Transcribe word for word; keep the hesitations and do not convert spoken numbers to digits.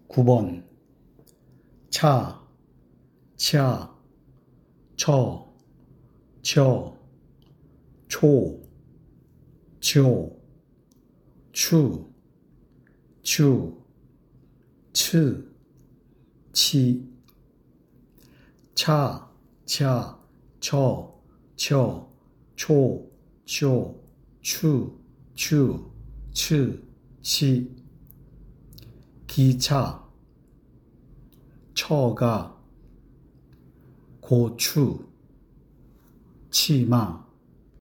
구 번 차, 차, 처, 저, 초, 조, 추, 추, 츠, 치, 차, 차, 처, 저, 초, 조, 추, 추, 츠, 치, 기차, 처가, 고추, 치마